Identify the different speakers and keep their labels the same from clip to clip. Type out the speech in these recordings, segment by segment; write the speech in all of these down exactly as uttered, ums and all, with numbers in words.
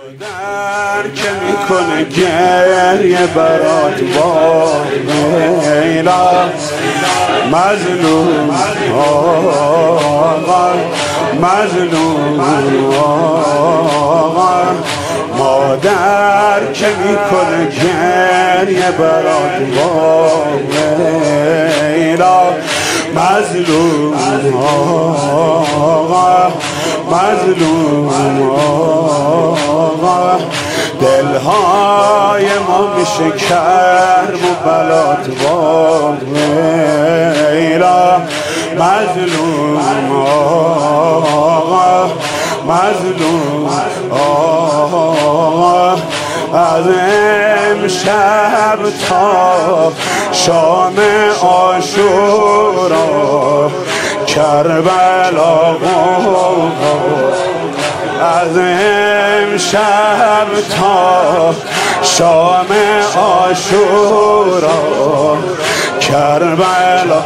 Speaker 1: در که میکنه گریه برات واقعا مظلوم آقا مظلوم آقا مادر که میکنه گریه برات واقعا مظلوم آقا مظلوم آقا دلهای ما میشه کرم و بلات واقعا مظلوم آقا مظلوم آقا از امشب تا شام عاشورا کربلا از امشب تا شام عاشورا کربلا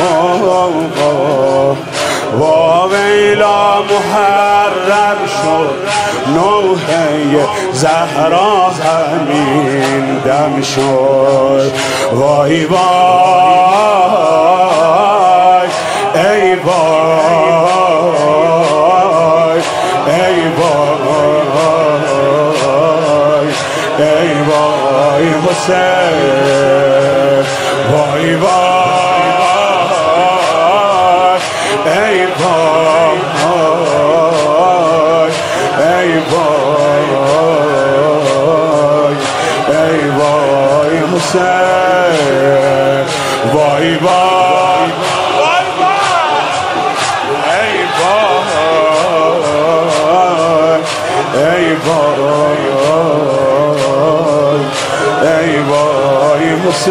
Speaker 1: و ویلا محرر شد نوحه زهرا همین دم شد وای وای ای وای ای وای ای وای حسین وای وای ای وای ای وای ای وای حسین وای وای ای وای ای وای ای وای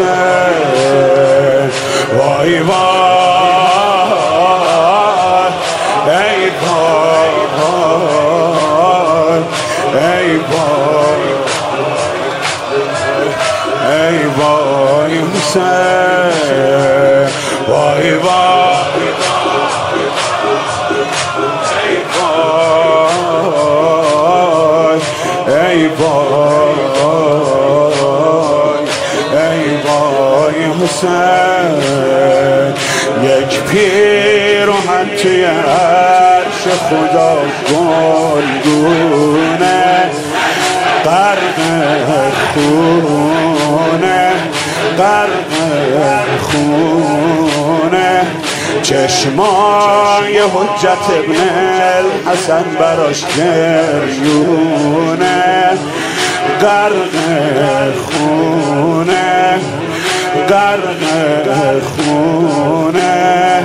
Speaker 1: حسین وای وای ای وای ای وای ای وای حسین وای وای ای وای ای وای حسین یک پیراهن توی عرش خدا گلگونه غرق خونه غرق خونه چشمای حجت ابن الحسن براش گریونه غرق خونه غرق خونه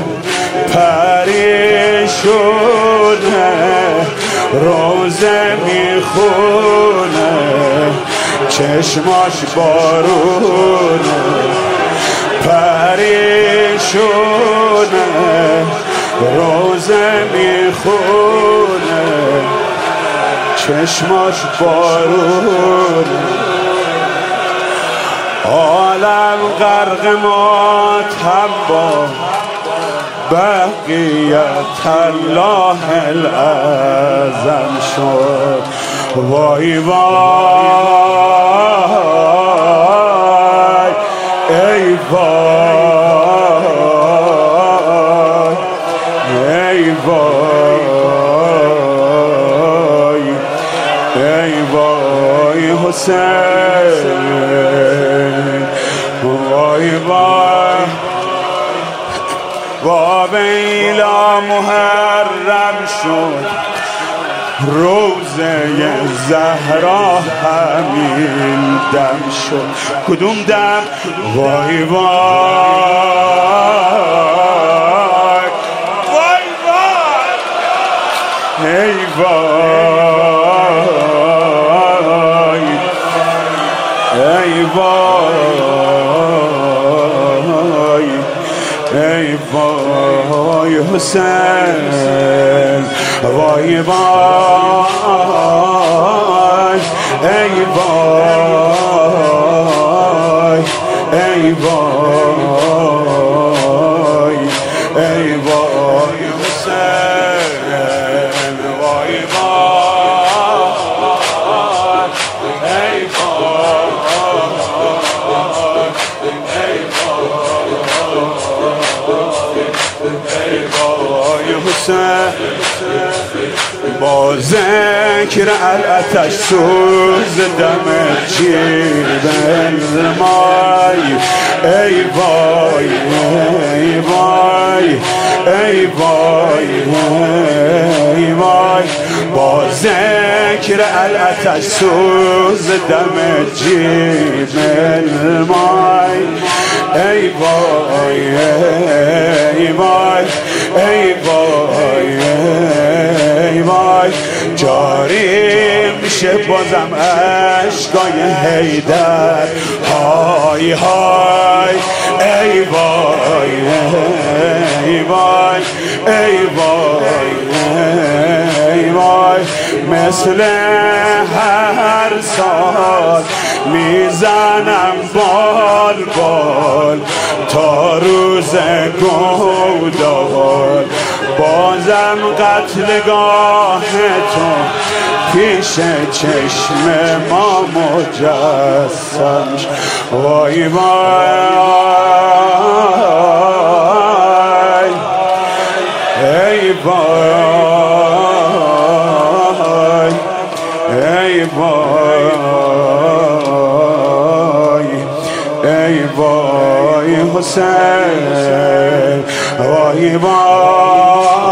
Speaker 1: پریشونه روزه میخونه چشماش بارونه پریشونه روزه میخونه چشماش بارونه عالم غرق ماتم با بقیت الله الاعظم شد وای وای ای وای ای وای ای وای حسین وای وای و ویلا محرم شد روزه زهرا همین دم شد کدوم دم وای وای وای وای ای وای ای وای ای وای حسین وای وای ای وای ای وای ای وای حسین وای وای ذکر الاتش سوز دم جیب المای ای وای ای وای ای وای ای وای با ذکر الاتش سوز دم جیب المای ای وای ای وای ای وای ای وای جاری میشه بازم عشقای حیدر های های ای وای ای وای ای وای ای وای مثل هر سال میزنم بال بال تا روز گودال بازم قتلگاه تو پیش چشم ما مجسم وای وای ای وای ای وای ای وای حسین وای وای